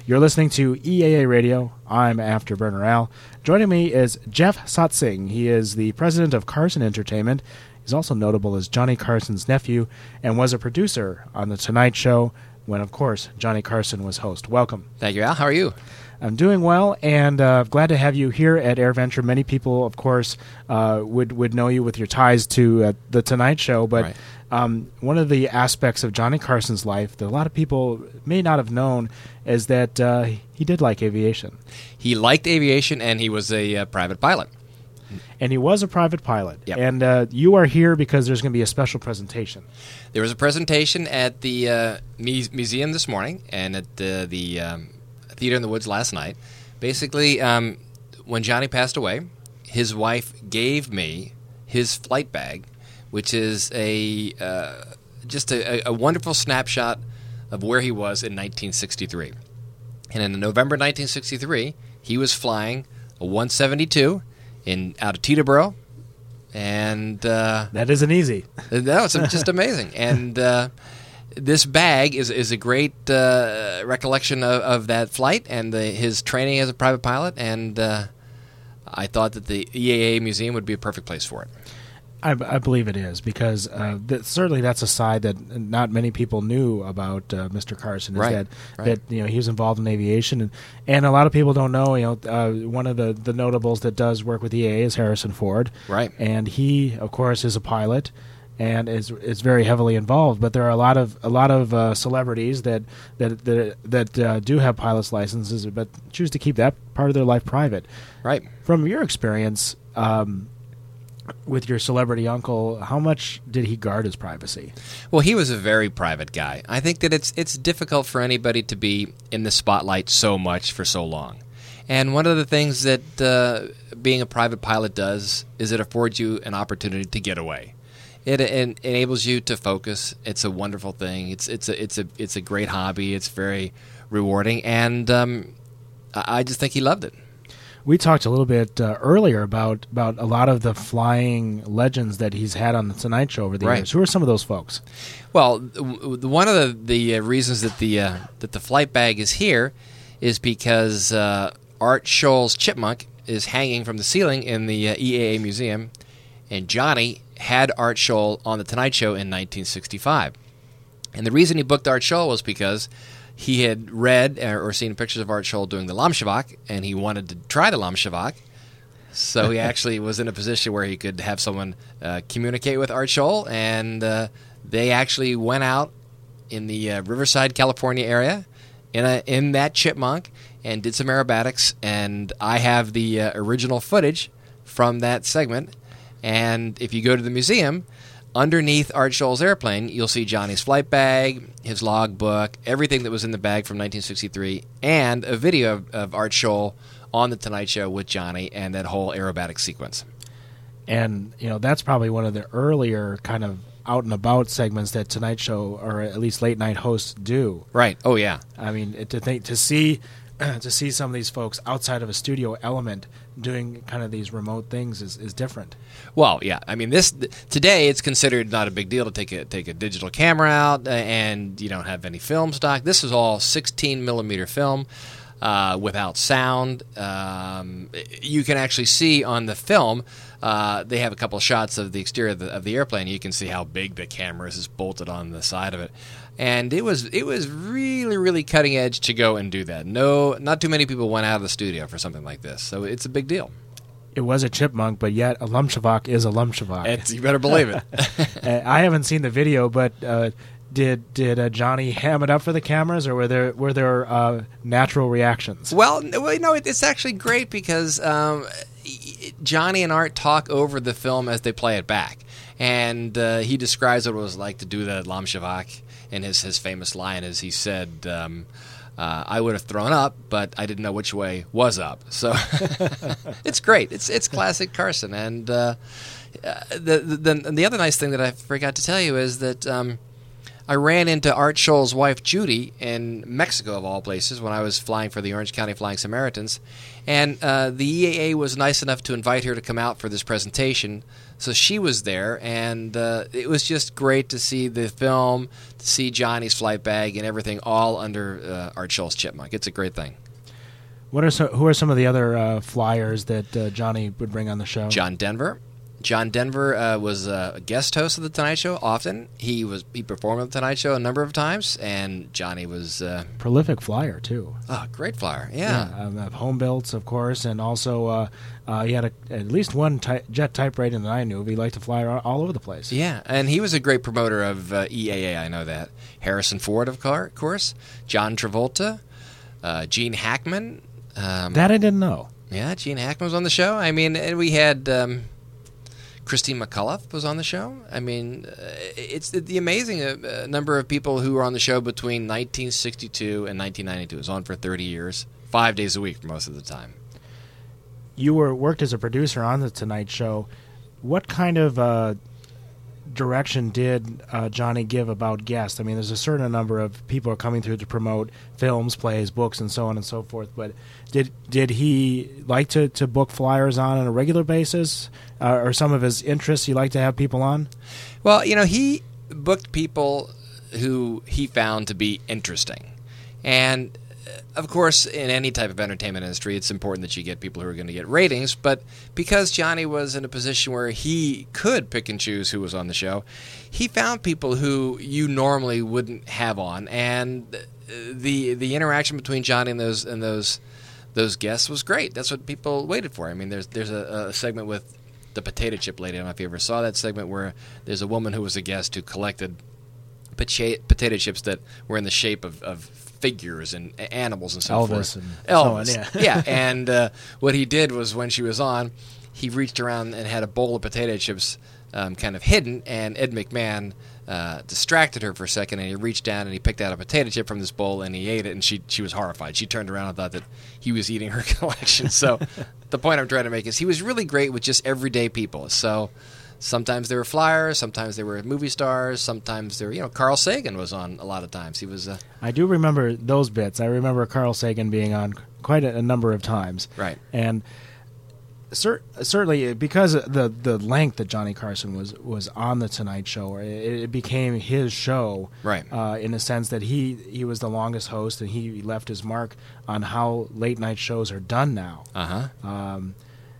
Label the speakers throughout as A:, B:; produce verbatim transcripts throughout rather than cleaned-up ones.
A: You're listening to E A A Radio. I'm Afterburner Al. Joining me is Jeff Satsing. He is the president of Carson Entertainment. He's also notable as Johnny Carson's nephew and was a producer on The Tonight Show when, of course, Johnny Carson was host. Welcome.
B: Thank you, Al. How are you?
A: I'm doing well, and uh, glad to have you here at AirVenture. Many people, of course, uh, would, would know you with your ties to uh, The Tonight Show, but
B: right.
A: um, one of the aspects of Johnny Carson's life that a lot of people may not have known is that uh, he did like aviation.
B: He liked aviation, and he was a uh, private pilot.
A: And he was a private pilot.
B: Yep.
A: And uh, you are here because there's going to be a special presentation.
B: There was a presentation at the uh, mu- museum this morning and at the, the um, Theater in the Woods last night. Basically, um, when Johnny passed away, his wife gave me his flight bag, which is a uh, just a, a wonderful snapshot of where he was in nineteen sixty-three. And in November nineteen sixty-three, he was flying a one seventy-two in out of Teterboro, and uh,
A: that isn't easy.
B: No, it's just amazing. And uh, this bag is is a great uh, recollection of, of that flight and the, his training as a private pilot. And uh, I thought that the E A A Museum would be a perfect place for it.
A: I, I believe it is because uh, that, certainly that's a side that not many people knew about uh, Mister Carson. Is
B: right,
A: that,
B: right.
A: that you know he was involved in aviation, and, and a lot of people don't know. You know, uh, one of the, the notables that does work with E A A is Harrison Ford,
B: right?
A: And he, of course, is a pilot and is is very heavily involved. But there are a lot of a lot of uh, celebrities that that that, that uh, do have pilots licenses, but choose to keep that part of their life private.
B: Right.
A: From your experience. Um, With your celebrity uncle, how much did he guard his privacy?
B: Well, he was a very private guy. I think that it's it's difficult for anybody to be in the spotlight so much for so long. And one of the things that uh, being a private pilot does is it affords you an opportunity to get away. It, it enables you to focus. It's a wonderful thing. It's it's a it's a it's a great hobby. It's very rewarding, and um, I just think he loved it.
A: We talked a little bit uh, earlier about, about a lot of the flying legends that he's had on the Tonight Show over the
B: right.
A: years. Who are some of those folks?
B: Well, w- one of the, the uh, reasons that the uh, that the flight bag is here is because uh, Art Scholl's chipmunk is hanging from the ceiling in the uh, E A A Museum, and Johnny had Art Scholl on the Tonight Show in nineteen sixty-five. And the reason he booked Art Scholl was because he had read or seen pictures of Art Scholl doing the Lamshavak, and he wanted to try the Lamshavak. So he actually was in a position where he could have someone uh, communicate with Art Scholl, and uh, they actually went out in the uh, Riverside, California area in a, in that chipmunk and did some aerobatics. And I have the uh, original footage from that segment. And if you go to the museum, underneath Art Scholl's airplane, you'll see Johnny's flight bag, his log book, everything that was in the bag from nineteen sixty-three, and a video of, of Art Scholl on The Tonight Show with Johnny and that whole aerobatic sequence.
A: And, you know, that's probably one of the earlier kind of out-and-about segments that Tonight Show, or at least late-night hosts, do.
B: Right. Oh, yeah.
A: I mean, to think to see to see some of these folks outside of a studio element doing kind of these remote things is, is different.
B: Well, yeah. I mean, this today it's considered not a big deal to take a take a digital camera out, uh, and you don't have any film stock. This is all sixteen millimeter film uh, without sound. Um, you can actually see on the film. Uh, they have a couple of shots of the exterior of the, of the airplane. You can see how big the camera is, is bolted on the side of it. And it was it was really, really cutting edge to go and do that. No, not too many people went out of the studio for something like this, so it's a big deal.
A: It was a chipmunk, but yet a Lamshavak is a Lamshavak.
B: It's, you better believe it.
A: I haven't seen the video, but uh, did did uh, Johnny ham it up for the cameras, or were there were there uh, natural reactions?
B: Well, well, no, it's actually great because um, Johnny and Art talk over the film as they play it back, and uh, he describes what it was like to do the Lamshavak. And his, his famous line is he said, um, uh, I would have thrown up, but I didn't know which way was up. So it's great. It's it's classic Carson. And uh, the, the the other nice thing that I forgot to tell you is that um, I ran into Art Scholl's wife, Judy, in Mexico, of all places, when I was flying for the Orange County Flying Samaritans. And uh, the E A A was nice enough to invite her to come out for this presentation. So she was there, and uh, it was just great to see the film, to see Johnny's flight bag and everything all under uh, Art Scholl's Chipmunk. It's a great thing.
A: What are some, who are some of the other uh, flyers that uh, Johnny would bring on the show?
B: John Denver. John Denver uh, was a guest host of The Tonight Show often. He was he performed on The Tonight Show a number of times, and Johnny was... Uh,
A: prolific flyer, too.
B: Oh, great flyer, yeah.
A: yeah um, home builds, of course, and also uh, uh, he had a, at least one ty- jet type rating that I knew of. He liked to fly all, all over the place.
B: Yeah, and he was a great promoter of uh, E A A, I know that. Harrison Ford, of course, John Travolta, uh, Gene Hackman. Um,
A: that I didn't know.
B: Yeah, Gene Hackman was on the show. I mean, and we had... Um, Christine McAuliffe was on the show. I mean, uh, it's the, the amazing uh, number of people who were on the show between nineteen sixty-two and nineteen ninety-two. It was on for thirty years, five days a week most of the time.
A: You were worked as a producer on The Tonight Show. What kind of uh, direction did uh, Johnny give about guests? I mean, there's a certain number of people are coming through to promote films, plays, books, and so on and so forth. But did did he like to, to book flyers on on a regular basis? Uh, or some of his interests he liked to have people on?
B: Well, you know, he booked people who he found to be interesting. And, of course, in any type of entertainment industry, it's important that you get people who are going to get ratings. But because Johnny was in a position where he could pick and choose who was on the show, he found people who you normally wouldn't have on. And the the interaction between Johnny and those and those those guests was great. That's what people waited for. I mean, there's there's a, a segment with the potato chip lady. I don't know if you ever saw that segment where there's a woman who was a guest who collected potato chips that were in the shape of, of figures and animals and so
A: Elvis
B: forth.
A: And
B: Elvis,
A: so on, yeah.
B: yeah. And uh, what he did was when she was on, he reached around and had a bowl of potato chips um, kind of hidden, and Ed McMahon uh, distracted her for a second, and he reached down and he picked out a potato chip from this bowl and he ate it, and she she was horrified. She turned around and thought that he was eating her collection. So the point I'm trying to make is he was really great with just everyday people. So sometimes they were flyers, sometimes they were movie stars, sometimes they were, you know, Carl Sagan was on a lot of times. He was. Uh,
A: I do remember those bits. I remember Carl Sagan being on quite a, a number of times.
B: Right.
A: And cer- certainly because of the the length that Johnny Carson was was on the Tonight Show, it, it became his show.
B: Right.
A: Uh, in the sense that he he was the longest host, and he left his mark on how late night shows are done now.
B: uh huh.
A: Um,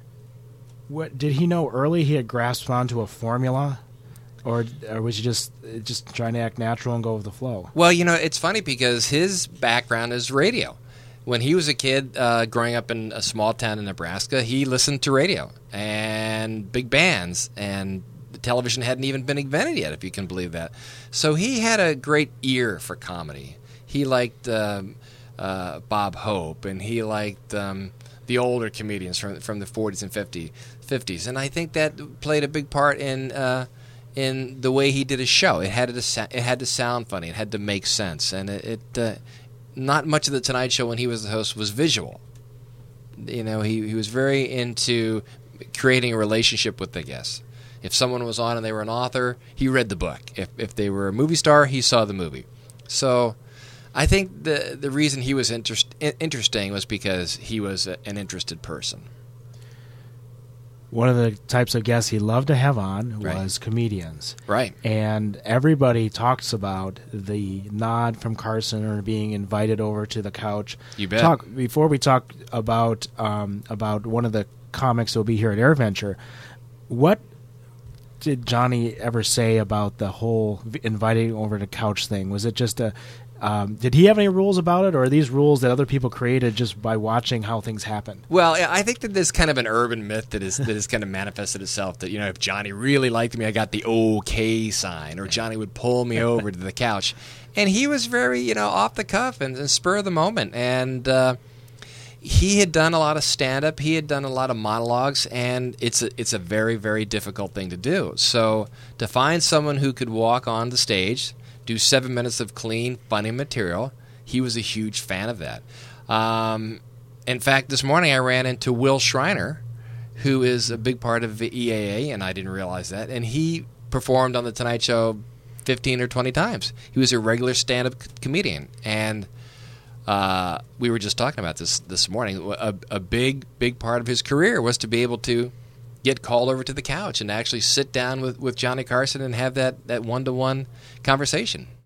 A: what did he know early? He had grasped onto a formula, or, or was he just just trying to act natural and go with the flow?
B: Well, you know, it's funny because his background is radio. When he was a kid, uh, growing up in a small town in Nebraska, he listened to radio and big bands, and television hadn't even been invented yet, if you can believe that. So he had a great ear for comedy. He liked um, uh, Bob Hope, and he liked um, the older comedians from from the forties and fifties, and I think that played a big part in uh, in the way he did his show. It had to it had to sound funny. It had to make sense, and it. it uh, Not much of the Tonight Show when he was the host was visual. You know, he, he was very into creating a relationship with the guests. If someone was on and they were an author, he read the book. If if they were a movie star, he saw the movie. So I think the the reason he was interest, interesting was because he was a, an interested person.
A: One of the types of guests he loved to have on was
B: Right.
A: comedians.
B: Right.
A: And everybody talks about the nod from Carson or being invited over to the couch.
B: You bet.
A: Talk, before we talk about um, about one of the comics that will be here at AirVenture, what did Johnny ever say about the whole inviting over to couch thing? Was it just a... Um, did he have any rules about it, or are these rules that other people created just by watching how things happen?
B: Well, I think that there's kind of an urban myth that is that has kind of manifested itself that, you know, if Johnny really liked me, I got the okay sign, or Johnny would pull me over to the couch. And he was very, you know, off the cuff and, and spur of the moment. And uh, he had done a lot of stand-up. He had done a lot of monologues, and it's a, it's a very, very difficult thing to do. So to find someone who could walk on the stage, do seven minutes of clean, funny material. He was a huge fan of that. Um, in fact, this morning I ran into Will Schreiner, who is a big part of the E A A, and I didn't realize that. And he performed on The Tonight Show fifteen or twenty times. He was a regular stand-up c- comedian, and uh, we were just talking about this this morning. A, a big, big part of his career was to be able to get called over to the couch and actually sit down with, with Johnny Carson and have that, that one-to-one conversation.